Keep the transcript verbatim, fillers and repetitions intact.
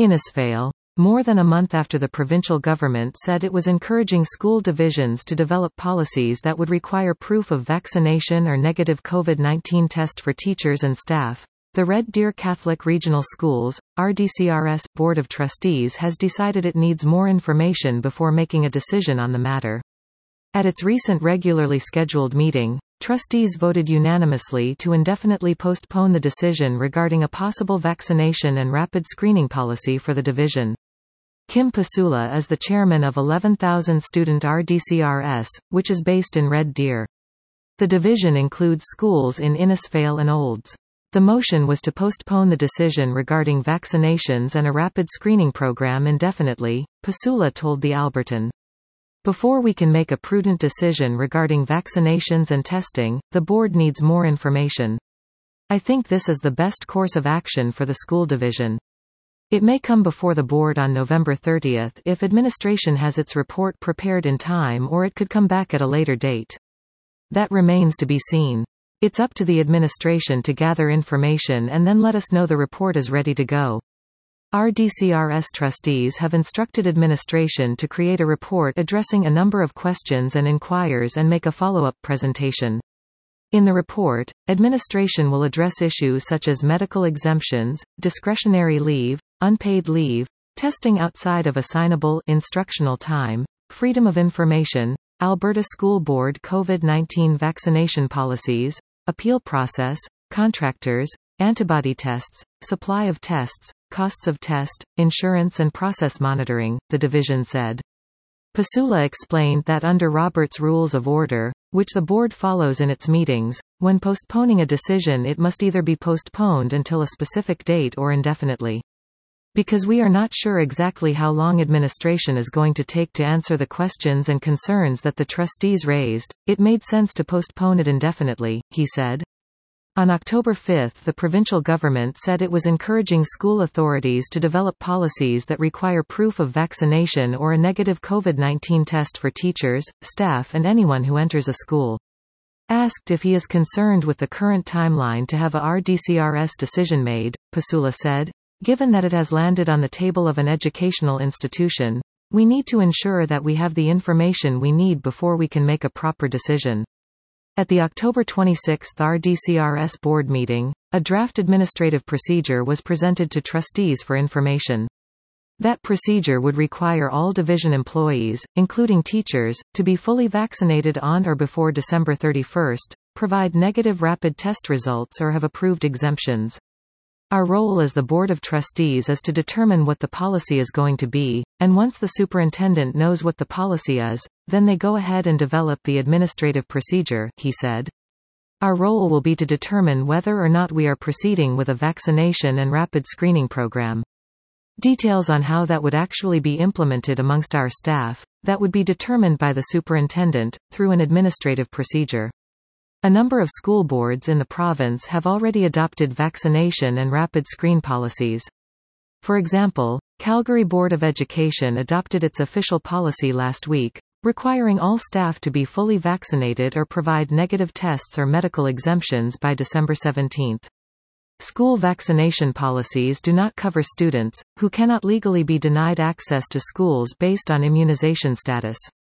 Innisfail. More than a month after the provincial government said it was encouraging school divisions to develop policies that would require proof of vaccination or negative COVID nineteen test for teachers and staff, the Red Deer Catholic Regional Schools, R D C R S, Board of Trustees has decided it needs more information before making a decision on the matter. At its recent regularly scheduled meeting, trustees voted unanimously to indefinitely postpone the decision regarding a possible vaccination and rapid screening policy for the division. Kim Pasula is the chairman of eleven thousand student R D C R S, which is based in Red Deer. The division includes schools in Innisfail and Olds. The motion was to postpone the decision regarding vaccinations and a rapid screening program indefinitely, Pasula told the Albertan. Before we can make a prudent decision regarding vaccinations and testing, the board needs more information. I think this is the best course of action for the school division. It may come before the board on November thirtieth if administration has its report prepared in time, or it could come back at a later date. That remains to be seen. It's up to the administration to gather information and then let us know the report is ready to go. R D C R S trustees have instructed administration to create a report addressing a number of questions and inquiries and make a follow-up presentation. In the report, administration will address issues such as medical exemptions, discretionary leave, unpaid leave, testing outside of assignable instructional time, freedom of information, Alberta School Board COVID nineteen vaccination policies, appeal process, contractors, antibody tests, supply of tests, costs of test, insurance and process monitoring, the division said. Pasula explained that under Robert's Rules of Order, which the board follows in its meetings, when postponing a decision it must either be postponed until a specific date or indefinitely. Because we are not sure exactly how long administration is going to take to answer the questions and concerns that the trustees raised, it made sense to postpone it indefinitely, he said. On October fifth, the provincial government said it was encouraging school authorities to develop policies that require proof of vaccination or a negative COVID nineteen test for teachers, staff and anyone who enters a school. Asked if he is concerned with the current timeline to have a R D C R S decision made, Pasula said, "Given that it has landed on the table of an educational institution, we need to ensure that we have the information we need before we can make a proper decision." At the October twenty-sixth R D C R S board meeting, a draft administrative procedure was presented to trustees for information. That procedure would require all division employees, including teachers, to be fully vaccinated on or before December thirty-first, provide negative rapid test results or have approved exemptions. Our role as the Board of Trustees is to determine what the policy is going to be, and once the superintendent knows what the policy is, then they go ahead and develop the administrative procedure, he said. Our role will be to determine whether or not we are proceeding with a vaccination and rapid screening program. Details on how that would actually be implemented amongst our staff, that would be determined by the superintendent, through an administrative procedure. A number of school boards in the province have already adopted vaccination and rapid screen policies. For example, Calgary Board of Education adopted its official policy last week, requiring all staff to be fully vaccinated or provide negative tests or medical exemptions by December seventeenth. School vaccination policies do not cover students, who cannot legally be denied access to schools based on immunization status.